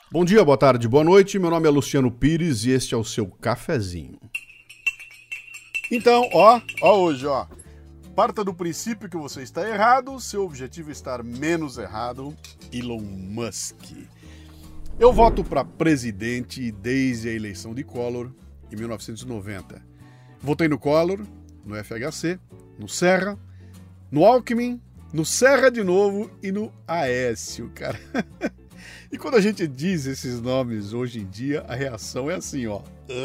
Bom dia, boa tarde, boa noite. Meu nome é Luciano Pires e este é o seu cafezinho. Então, ó hoje, ó. Parta do princípio que você está errado, seu objetivo é estar menos errado. Elon Musk. Eu voto para presidente desde a eleição de Collor em 1990. Votei no Collor, no FHC, no Serra, no Alckmin, no Serra de novo e no Aécio, cara. E quando a gente diz esses nomes hoje em dia, a reação é assim, ó.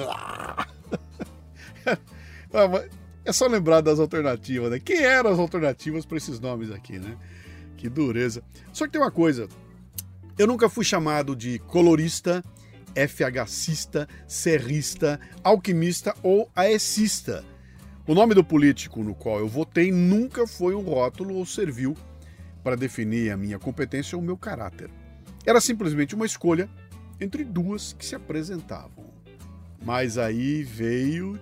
É só lembrar das alternativas, né? Quem eram as alternativas para esses nomes aqui, né? Que dureza. Só que tem uma coisa. Eu nunca fui chamado de colorista, FHCista, serrista, alquimista ou aecista. O nome do político no qual eu votei nunca foi um rótulo ou serviu para definir a minha competência ou o meu caráter. Era simplesmente uma escolha entre duas que se apresentavam. Mas aí veio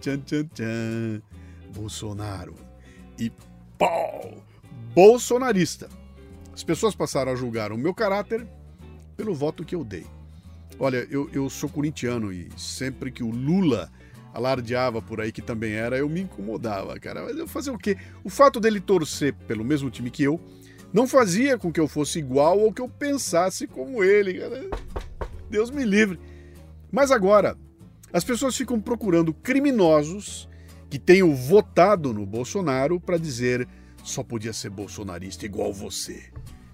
Bolsonaro. E pau! Bolsonarista. As pessoas passaram a julgar o meu caráter pelo voto que eu dei. Olha, eu sou corintiano e sempre que o Lula alardeava por aí que também era, eu me incomodava, cara. Mas eu fazer o quê? O fato dele torcer pelo mesmo time que eu não fazia com que eu fosse igual ou que eu pensasse como ele, cara. Deus me livre. Mas agora, as pessoas ficam procurando criminosos que tenham votado no Bolsonaro para dizer só podia ser bolsonarista igual você.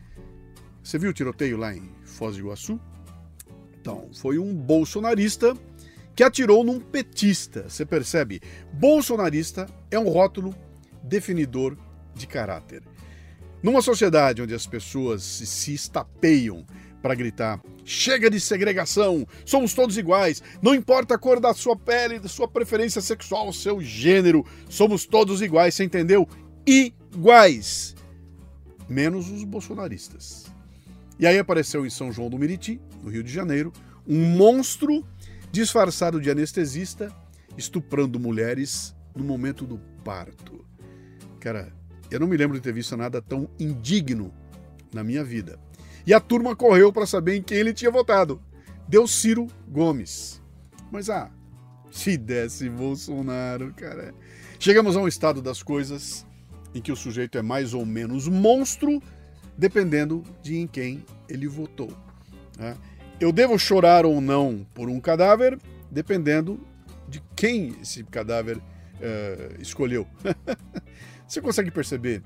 Você viu o tiroteio lá em Foz do Iguaçu? Então, foi um bolsonarista que atirou num petista. Você percebe? Bolsonarista é um rótulo definidor de caráter. Numa sociedade onde as pessoas se estapeiam para gritar chega de segregação, somos todos iguais, não importa a cor da sua pele, da sua preferência sexual, seu gênero, somos todos iguais, você entendeu? Iguais, menos os bolsonaristas. E aí apareceu em São João do Meriti, no Rio de Janeiro, um monstro disfarçado de anestesista estuprando mulheres no momento do parto. Cara, eu não me lembro de ter visto nada tão indigno na minha vida. E a turma correu para saber em quem ele tinha votado. Deu Ciro Gomes. Mas se desse Bolsonaro, cara. Chegamos a um estado das coisas em que o sujeito é mais ou menos monstro, dependendo de em quem ele votou. Eu devo chorar ou não por um cadáver, dependendo de quem esse cadáver escolheu. Você consegue perceber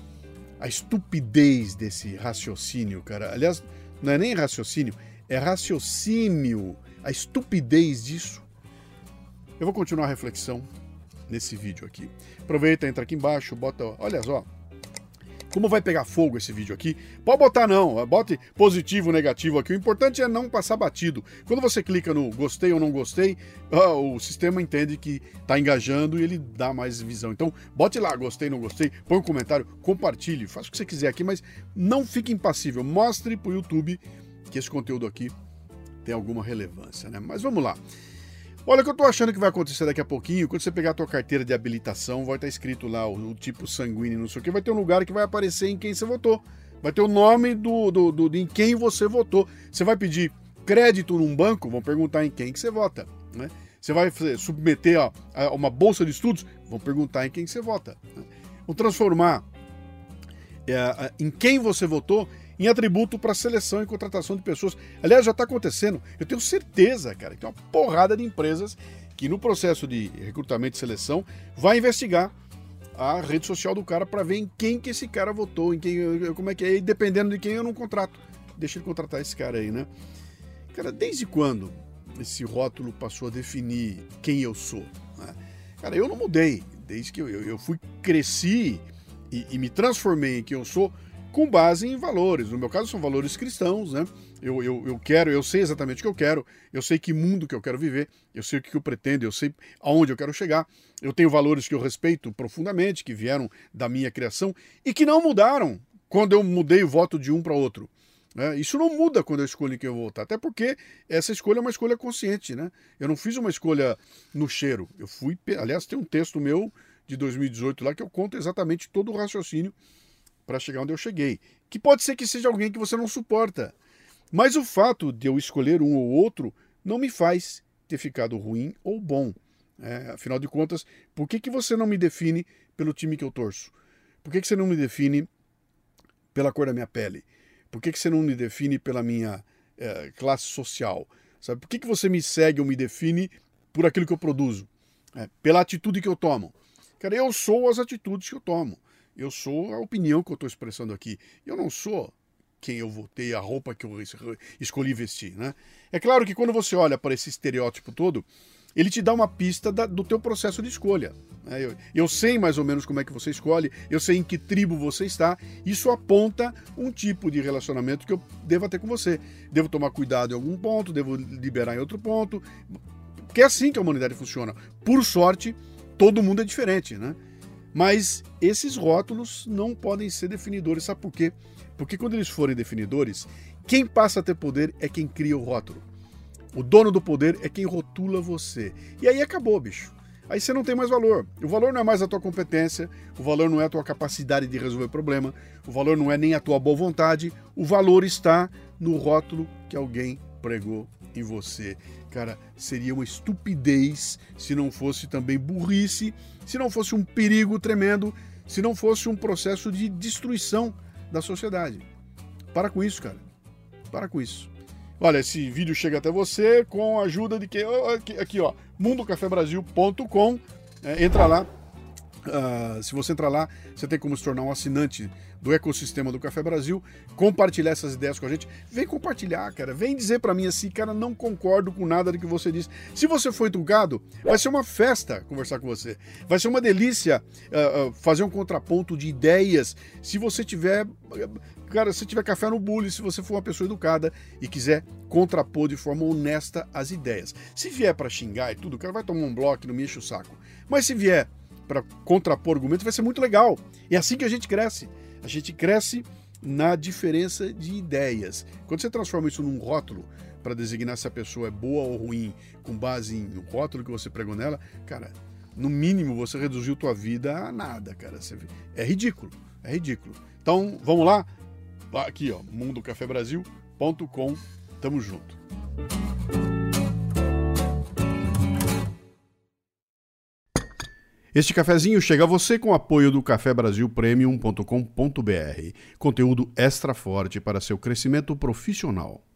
a estupidez desse raciocínio, cara? Aliás, não é nem raciocínio, é raciocínio. A estupidez disso. Eu vou continuar a reflexão nesse vídeo aqui. Aproveita, entra aqui embaixo, bota... Olha só. Como vai pegar fogo esse vídeo aqui? Pode botar não, bote positivo ou negativo aqui. O importante é não passar batido. Quando você clica no gostei ou não gostei, o sistema entende que está engajando e ele dá mais visão. Então, bote lá, gostei, não gostei, põe um comentário, compartilhe, faça o que você quiser aqui, mas não fique impassível. Mostre para o YouTube que esse conteúdo aqui tem alguma relevância, né? Mas vamos lá. Olha o que eu tô achando que vai acontecer daqui a pouquinho. Quando você pegar a tua carteira de habilitação, vai estar escrito lá o tipo sanguíneo, não sei o que. Vai ter um lugar que vai aparecer em quem você votou. Vai ter o nome em quem você votou. Você vai pedir crédito num banco, vão perguntar em quem que você vota, né? Você vai submeter a uma bolsa de estudos, vão perguntar em quem que você vota, né? Vão transformar em quem você votou em atributo para seleção e contratação de pessoas. Aliás, já está acontecendo. Eu tenho certeza, cara, que tem uma porrada de empresas que no processo de recrutamento e seleção vai investigar a rede social do cara para ver em quem que esse cara votou, em quem, como é que é, e dependendo de quem eu não contrato. Deixa ele contratar esse cara aí, né? Cara, desde quando esse rótulo passou a definir quem eu sou, né? Cara, eu não mudei. Desde que eu cresci e me transformei em quem eu sou, com base em valores. No meu caso, são valores cristãos, né? Eu sei exatamente o que eu quero, eu sei que mundo que eu quero viver, eu sei o que eu pretendo, eu sei aonde eu quero chegar, eu tenho valores que eu respeito profundamente, que vieram da minha criação e que não mudaram quando eu mudei o voto de um para outro. Isso não muda quando eu escolho em quem eu vou votar, até porque essa escolha é uma escolha consciente, né? Eu não fiz uma escolha no cheiro, aliás, tem um texto meu de 2018 lá que eu conto exatamente todo o raciocínio para chegar onde eu cheguei. Que pode ser que seja alguém que você não suporta. Mas o fato de eu escolher um ou outro não me faz ter ficado ruim ou bom. Afinal de contas, por que você não me define pelo time que eu torço? Por que você não me define pela cor da minha pele? Por que você não me define pela minha classe social? Sabe? Por que você me segue ou me define por aquilo que eu produzo? Pela atitude que eu tomo. Cara, eu sou as atitudes que eu tomo. Eu sou a opinião que eu estou expressando aqui. Eu não sou quem eu votei, a roupa que eu escolhi vestir, né? É claro que quando você olha para esse estereótipo todo, ele te dá uma pista do teu processo de escolha. Eu sei mais ou menos como é que você escolhe, eu sei em que tribo você está, isso aponta um tipo de relacionamento que eu devo ter com você. Devo tomar cuidado em algum ponto, devo liberar em outro ponto, porque é assim que a humanidade funciona. Por sorte, todo mundo é diferente, né? Mas esses rótulos não podem ser definidores, sabe por quê? Porque quando eles forem definidores, quem passa a ter poder é quem cria o rótulo. O dono do poder é quem rotula você. E aí acabou, bicho. Aí você não tem mais valor. O valor não é mais a tua competência, o valor não é a tua capacidade de resolver problema, o valor não é nem a tua boa vontade, o valor está no rótulo que alguém pregou em você. Cara, seria uma estupidez se não fosse também burrice, se não fosse um perigo tremendo, se não fosse um processo de destruição da sociedade. Para com isso, cara. Para com isso. Olha, esse vídeo chega até você com a ajuda de quem? Aqui, ó, mundocafebrasil.com. Entra lá. Se você entrar lá, você tem como se tornar um assinante do ecossistema do Café Brasil, compartilhar essas ideias com a gente. Vem compartilhar, cara. Vem dizer pra mim assim, cara, não concordo com nada do que você disse. Se você foi educado, vai ser uma festa conversar com você. Vai ser uma delícia fazer um contraponto de ideias. Se você tiver... Cara, se tiver café no bule, se você for uma pessoa educada e quiser contrapor de forma honesta as ideias. Se vier pra xingar e tudo, o cara vai tomar um bloco, não me enche o saco. Mas se vier para contrapor argumentos, vai ser muito legal. É assim que a gente cresce. A gente cresce na diferença de ideias. Quando você transforma isso num rótulo para designar se a pessoa é boa ou ruim com base no rótulo que você pregou nela, cara, no mínimo você reduziu tua vida a nada, cara. É ridículo, é ridículo. Então, vamos lá? Aqui, ó, mundocafebrasil.com. Tamo junto. Este cafezinho chega a você com o apoio do cafebrasilpremium.com.br. Conteúdo extra forte para seu crescimento profissional.